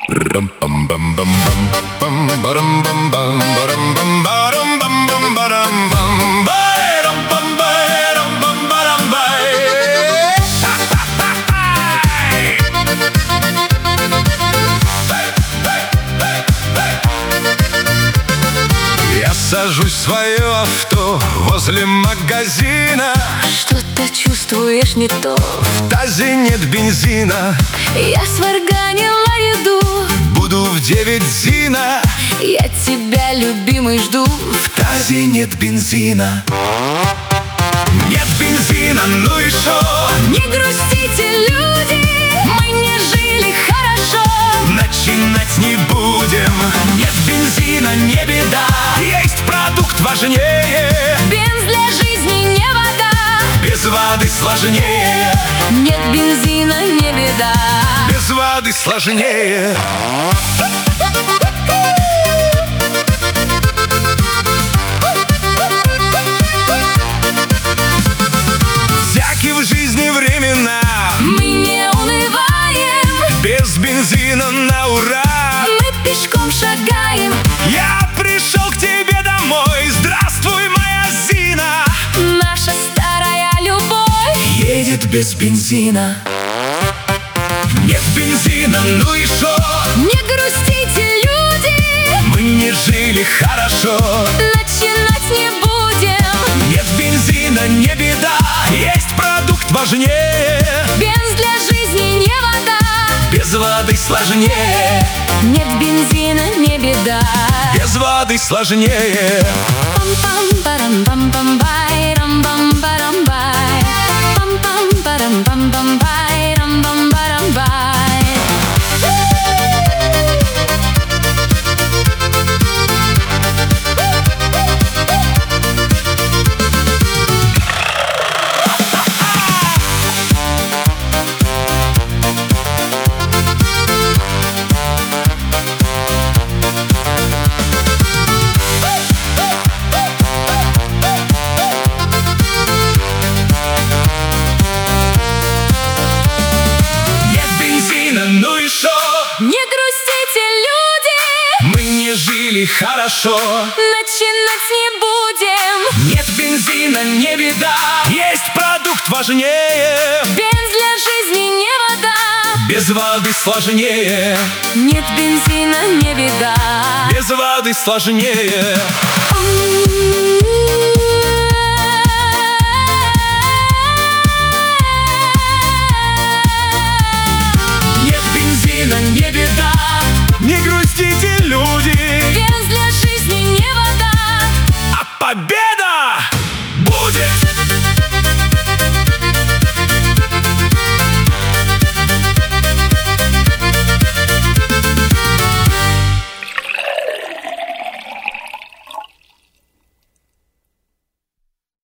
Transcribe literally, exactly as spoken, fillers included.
Сажусь в свое авто возле магазина. Что-то чувствуешь не то, в тазе нет бензина. Я сварганила еду, буду в девять зина. Я тебя, любимый, жду. В тазе нет бензина. Нет бензина, ну и шо? Не грустите, люди, мы не жили хорошо. Начинать не будем. Нет бензина, не беда, есть продукт важнее. Бенз для жизни не вода, без воды сложнее. Нет бензина, не беда, без воды сложнее. Всякие в жизни времена, мы не унываем. Без бензина на ура мы пешком шагаем. Я пришел к тебе домой. Здравствуй, моя Зина. Наша старая любовь едет без бензина. Нет бензина, ну и шо? Не грустите, люди, мы не жили хорошо. Начинать не будем. Нет бензина, не беда, есть продукт важнее. Бенз для жизни не вода, без воды сложнее. Нет бензина, не беда, без воды сложнее. Пам-пам-парам-пам-пам-бай, рам-пам-парам-бай, пам-пам-парам-пам-пам-бай, рам-пам-парам-бай. Ну и шо? Не грустите, люди, мы не жили хорошо. Начинать не будем. Нет бензина, не беда, есть продукт важнее. Бенз для жизни не вода, без воды сложнее. Нет бензина, не беда, без воды сложнее.